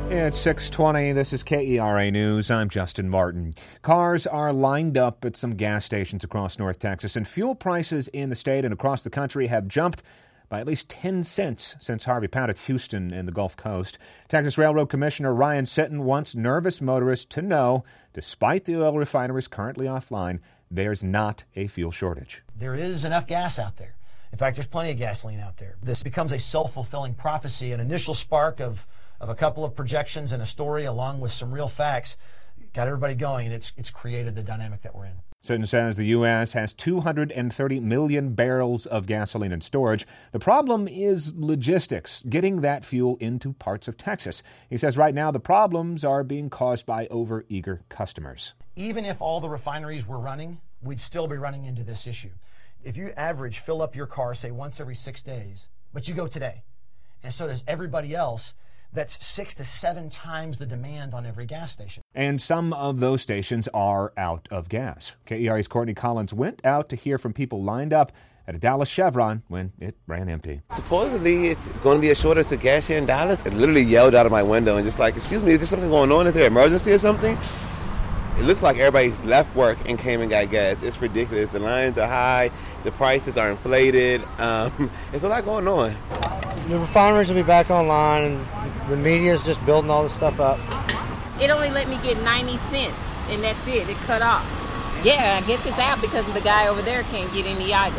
It's 6:20. This is KERA News. I'm Justin Martin. Cars are lined up at some gas stations across North Texas, and fuel prices in the state and across the country have jumped by at least 10 cents since Harvey pounded Houston and the Gulf Coast. Texas Railroad Commissioner Ryan Sitton wants nervous motorists to know, despite the oil refineries currently offline, there's not a fuel shortage. There is enough gas out there. In fact, there's plenty of gasoline out there. This becomes a self-fulfilling prophecy, an initial spark of a couple of projections and a story along with some real facts got everybody going, and it's created the dynamic that we're in. Sitton says the U.S. has 230 million barrels of gasoline in storage. The problem is logistics, getting that fuel into parts of Texas. He says right now the problems are being caused by overeager customers. Even if all the refineries were running, we'd still be running into this issue. If you average fill up your car, say, once every 6 days, but you go today, and so does everybody else, that's 6 to 7 times the demand on every gas station. And some of those stations are out of gas. KERA's Courtney Collins went out to hear from people lined up at a Dallas Chevron when it ran empty. Supposedly it's going to be a shortage of gas here in Dallas. I literally yelled out of my window and just like, excuse me, is there something going on? Is there an emergency or something? It looks like everybody left work and came and got gas. It's ridiculous. The lines are high. The prices are inflated. There's a lot going on. The refineries will be back online, and the media is just building all this stuff up. It only let me get 90 cents, and that's it. It cut off. Yeah, I guess it's out because the guy over there can't get any either.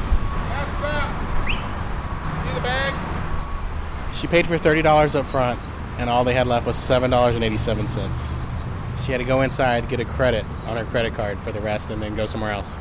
See the bag? She paid for $30 up front, and all they had left was $7.87. She had to go inside, get a credit on her credit card for the rest, and then go somewhere else.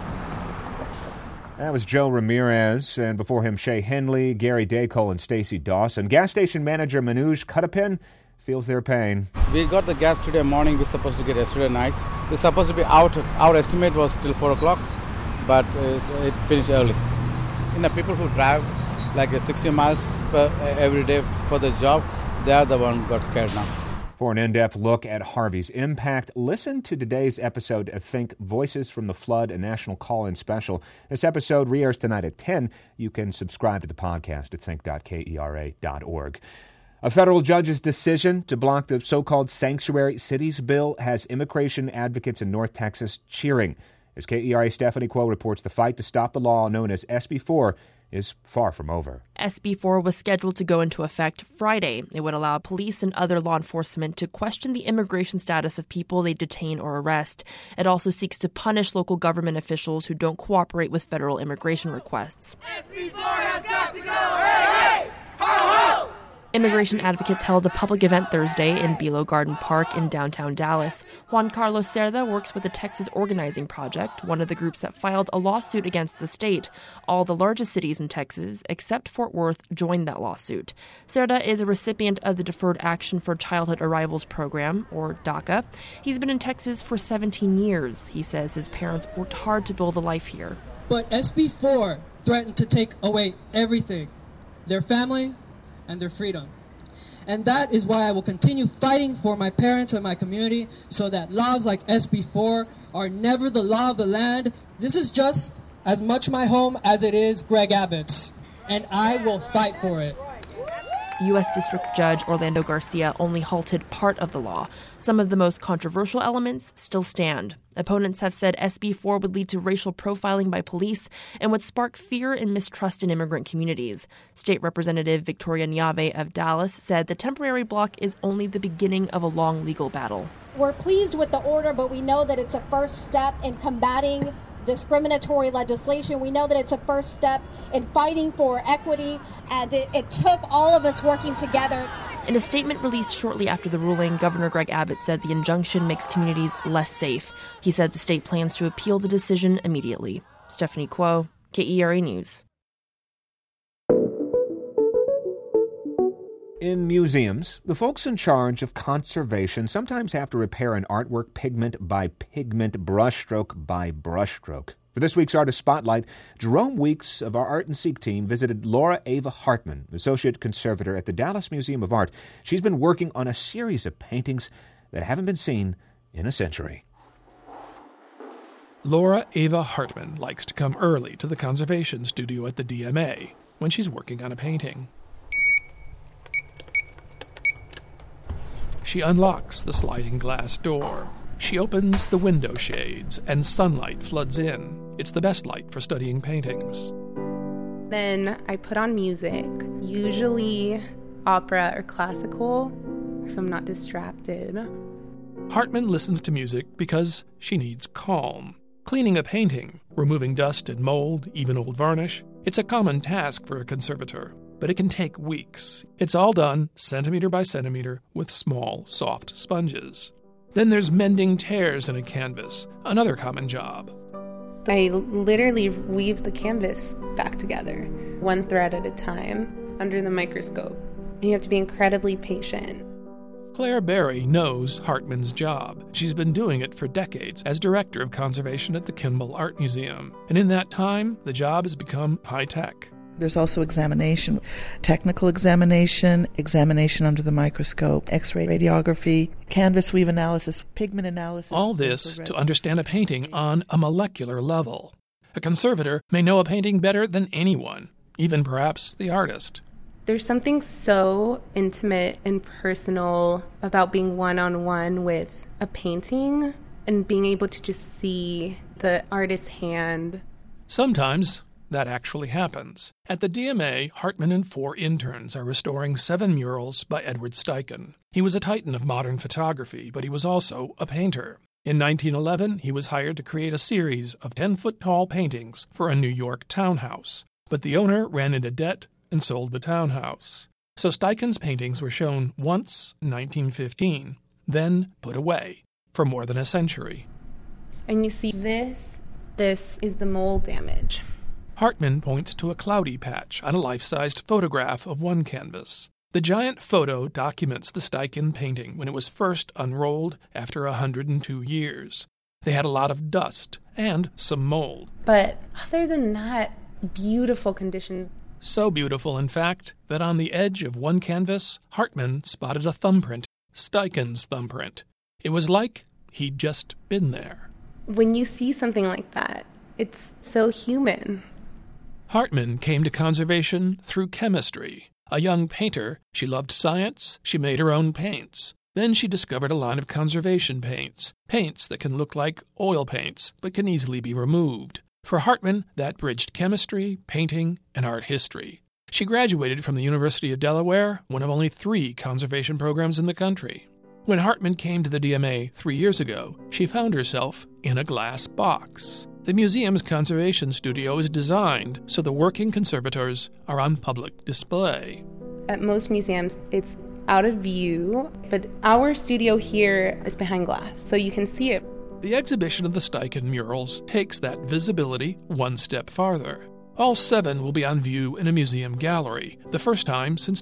That was Joe Ramirez, and before him, Shay Henley, Gary Dacole, and Stacy Dawson. Gas station manager Manoj Kutapin feels their pain. We got the gas today morning. We're supposed to get yesterday night. We're supposed to be out. Our estimate was till 4 o'clock, but it finished early. You know, people who drive like 60 miles every day for the job, they are the one who got scared now. For an in-depth look at Harvey's impact, listen to today's episode of Think Voices from the Flood, a national call-in special. This episode re-airs tonight at 10. You can subscribe to the podcast at think.kera.org. A federal judge's decision to block the so-called Sanctuary Cities bill has immigration advocates in North Texas cheering. As KERA Stephanie Kuo reports, the fight to stop the law known as SB 4 is far from over. SB 4 was scheduled to go into effect Friday. It would allow police and other law enforcement to question the immigration status of people they detain or arrest. It also seeks to punish local government officials who don't cooperate with federal immigration requests. SB 4 has got to go! Hey, hey! Ho, ho! Immigration advocates held a public event Thursday in Bilo Garden Park in downtown Dallas. Juan Carlos Cerda works with the Texas Organizing Project, one of the groups that filed a lawsuit against the state. All the largest cities in Texas, except Fort Worth, joined that lawsuit. Cerda is a recipient of the Deferred Action for Childhood Arrivals program, or DACA. He's been in Texas for 17 years. He says his parents worked hard to build a life here. But SB 4 threatened to take away everything, their family, and their freedom. And that is why I will continue fighting for my parents and my community so that laws like SB 4 are never the law of the land. This is just as much my home as it is Greg Abbott's, and I will fight for it. U.S. District Judge Orlando Garcia only halted part of the law. Some of the most controversial elements still stand. Opponents have said SB 4 would lead to racial profiling by police and would spark fear and mistrust in immigrant communities. State Representative Victoria Nyave of Dallas said the temporary block is only the beginning of a long legal battle. We're pleased with the order, but we know that it's a first step in combating discriminatory legislation. We know that it's a first step in fighting for equity, and it took all of us working together. In a statement released shortly after the ruling, Governor Greg Abbott said the injunction makes communities less safe. He said the state plans to appeal the decision immediately. Stephanie Kuo, KERA News. In museums, the folks in charge of conservation sometimes have to repair an artwork pigment by pigment, brushstroke by brushstroke. For this week's Artist Spotlight, Jerome Weeks of our Art and Seek team visited Laura Ava Hartman, Associate Conservator at the Dallas Museum of Art. She's been working on a series of paintings that haven't been seen in a century. Laura Ava Hartman likes to come early to the conservation studio at the DMA when she's working on a painting. She unlocks the sliding glass door. She opens the window shades, and sunlight floods in. It's the best light for studying paintings. Then I put on music, usually opera or classical, so I'm not distracted. Hartman listens to music because she needs calm. Cleaning a painting, removing dust and mold, even old varnish, it's a common task for a conservator, but it can take weeks. It's all done centimeter by centimeter with small, soft sponges. Then there's mending tears in a canvas, another common job. I literally weave the canvas back together, one thread at a time, under the microscope. And you have to be incredibly patient. Claire Berry knows Hartman's job. She's been doing it for decades as director of conservation at the Kimball Art Museum. And in that time, the job has become high-tech. There's also examination, technical examination, examination under the microscope, X-ray radiography, canvas weave analysis, pigment analysis. All this to understand a painting on a molecular level. A conservator may know a painting better than anyone, even perhaps the artist. There's something so intimate and personal about being one-on-one with a painting and being able to just see the artist's hand. Sometimes that actually happens. At the DMA, Hartman and 4 interns are restoring 7 murals by Edward Steichen. He was a titan of modern photography, but he was also a painter. In 1911, he was hired to create a series of 10-foot-tall paintings for a New York townhouse. But the owner ran into debt and sold the townhouse. So Steichen's paintings were shown once in 1915, then put away for more than a century. And you see this is the mold damage. Hartman points to a cloudy patch on a life-sized photograph of one canvas. The giant photo documents the Steichen painting when it was first unrolled after 102 years. They had a lot of dust and some mold. But other than that, beautiful condition. So beautiful, in fact, that on the edge of one canvas, Hartman spotted a thumbprint, Steichen's thumbprint. It was like he'd just been there. When you see something like that, it's so human. Hartman came to conservation through chemistry. A young painter, she loved science, she made her own paints. Then she discovered a line of conservation paints, paints that can look like oil paints but can easily be removed. For Hartman, that bridged chemistry, painting, and art history. She graduated from the University of Delaware, one of only 3 conservation programs in the country. When Hartman came to the DMA 3 years ago, she found herself in a glass box. The museum's conservation studio is designed so the working conservators are on public display. At most museums, it's out of view, but our studio here is behind glass, so you can see it. The exhibition of the Steichen murals takes that visibility one step farther. All 7 will be on view in a museum gallery, the first time since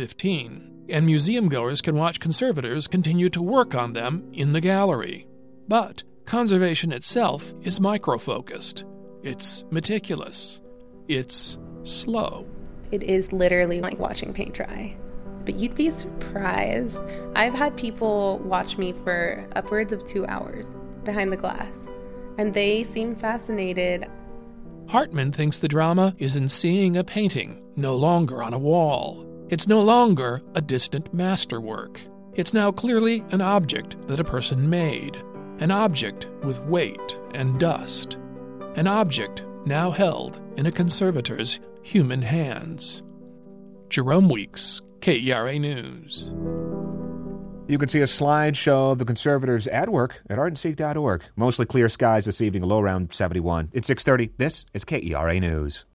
1915. And museum-goers can watch conservators continue to work on them in the gallery. But conservation itself is micro-focused. It's meticulous. It's slow. It is literally like watching paint dry. But you'd be surprised. I've had people watch me for upwards of 2 hours behind the glass, and they seem fascinated. Hartman thinks the drama is in seeing a painting no longer on a wall. It's no longer a distant masterwork. It's now clearly an object that a person made, an object with weight and dust, an object now held in a conservator's human hands. Jerome Weeks, KERA News. You can see a slideshow of the conservators at work at artandseek.org. Mostly clear skies this evening, a low around 71. It's 6:30. This is KERA News.